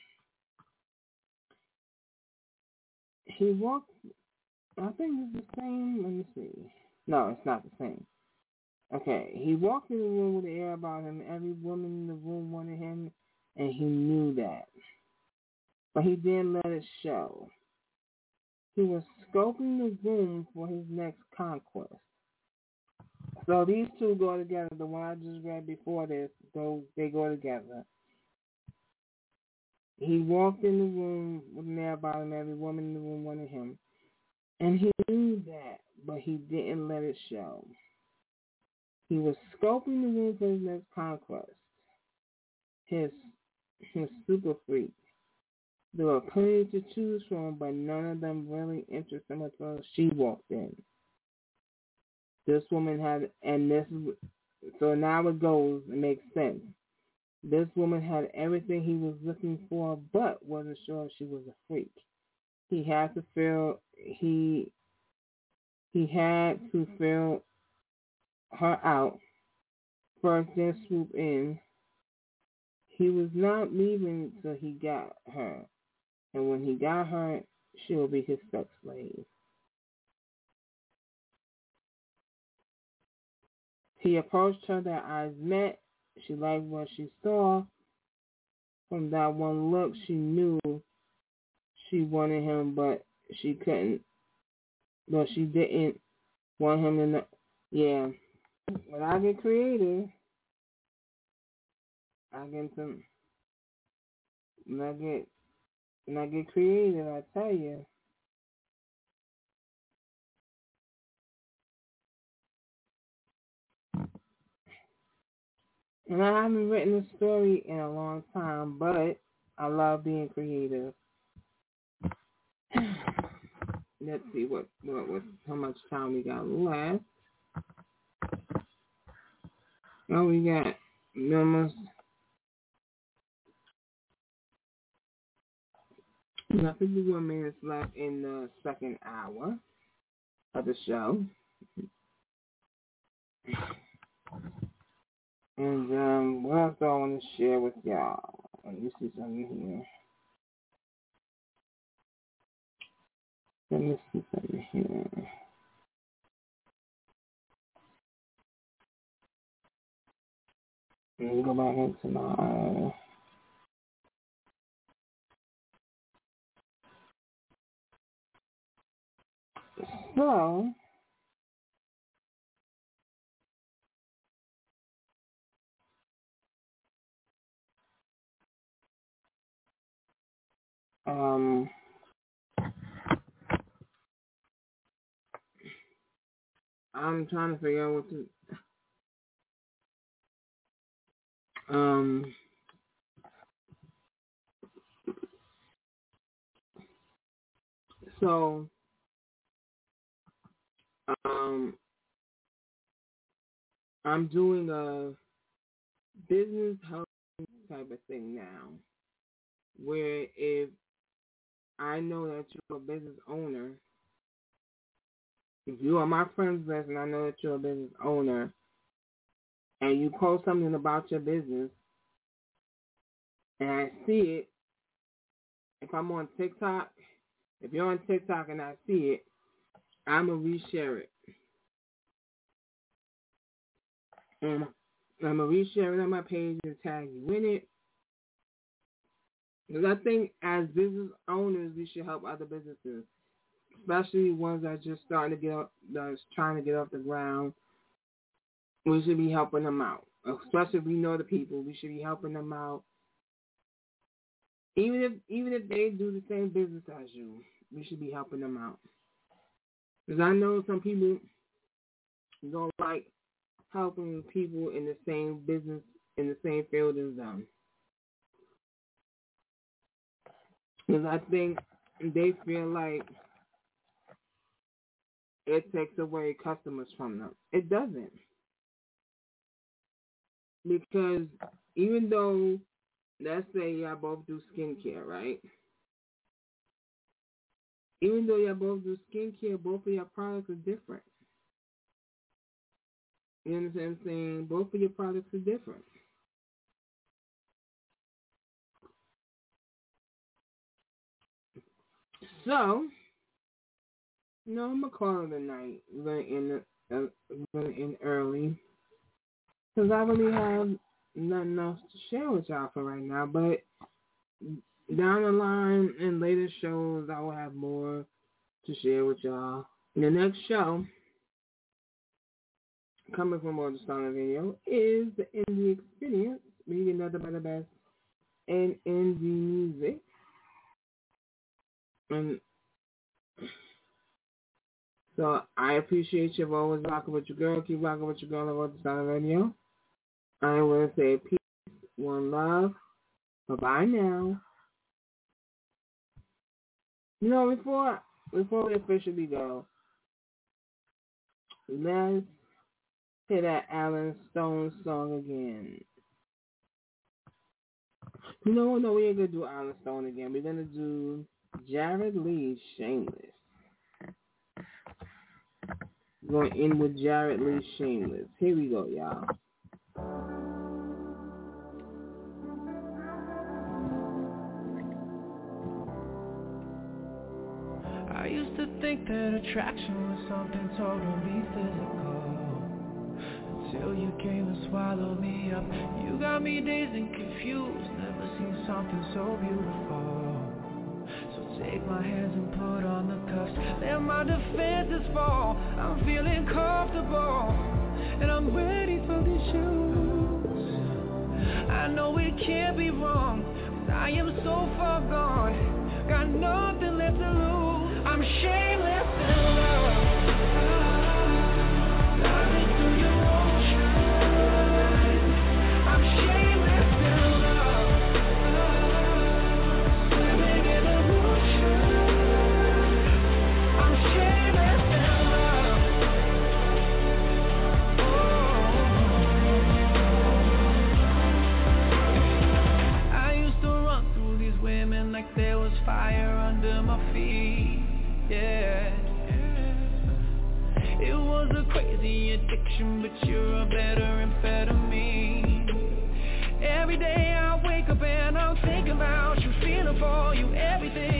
He walked. I think it's the same. Let me see. No, it's not the same. Okay, he walked in the room with the air about him. Every woman in the room wanted him, and he knew that. But he didn't let it show. He was scoping the room for his next conquest. So these two go together. The one I just read before this, those they go together. He walked in the room with an air about him. Every woman in the room wanted him. And he knew that, but he didn't let it show. He was scoping the room for his next conquest. His, his super freak. There were plenty to choose from, but none of them really interested him until she walked in. This woman had, and this, so now it goes, it makes sense. This woman had everything he was looking for, but wasn't sure she was a freak. He had to feel, he, he had to feel her out first, then swoop in. He was not leaving till he got her. And when he got her, she will be his sex slave. He approached her, their eyes met. She liked what she saw. From that one look, she knew she wanted him, but she couldn't. No, she didn't want him in the... Yeah. When I get creative, I get some... When I get... When I get creative, I tell you. And I haven't written a story in a long time, but I love being creative. Let's see what, what, what, how much time we got left. Oh, we got almost not fifty-one minutes left in the second hour of the show. And um, what else do I want to share with y'all? Let me see something here. Let me see something here. Let me go back into my... So... Um, I'm trying to figure out what to... Um... So... Um... I'm doing a business help type of thing now, where if I know that you're a business owner, if you are my friend's list and I know that you're a business owner, and you post something about your business, and I see it, if I'm on TikTok, if you're on TikTok and I see it, I'm going to reshare it. And I'm going to reshare it on my page and tag you in it. Because I think as business owners, we should help other businesses, especially ones that are just starting to get up, that's trying to get off the ground. We should be helping them out. Especially if we know the people, we should be helping them out. Even if even if they do the same business as you, we should be helping them out. Because I know some people don't like helping people in the same business, in the same field as them. Because I think they feel like it takes away customers from them. It doesn't. Because even though, let's say y'all both do skincare, right? Even though y'all both do skincare, both of your products are different. You understand what I'm saying? Both of your products are different. So, you know, I'm going to call it a night. We're going to end early. Because I really have nothing else to share with y'all for right now. But down the line in later shows, I will have more to share with y'all. The next show, coming from All the Sound Radio, is the Indie Experience, meaning nothing but the best in indie music. And so I appreciate you for always rocking with your girl. Keep rocking with your girl on All the Sound Radio. I want to say peace, one love. Bye-bye now. You know, before, before we officially go, let's hear that Alan Stone song again. No, no, we ain't going to do Alan Stone again. We're going to do Jared Lee's Shameless. Going in with Jared Lee's Shameless. Here we go, y'all. I used to think that attraction was something totally physical, until you came and swallowed me up. You got me dazed and confused, never seen something so beautiful. So take my hands and put on the cuffs, let my defenses fall. I'm feeling comfortable, and I'm ready for these shoes. I know it can't be wrong, but I am so far gone, got nothing left to lose. I'm shameless in love. Diving through your ocean. I'm shameless in love. Swimming in the ocean. I'm shameless in love. Oh. I used to run through these women like there was fire under my feet. Yeah, it was a crazy addiction, but you're a better amphetamine. Every day I wake up and I'm thinking about you, feeling for you, everything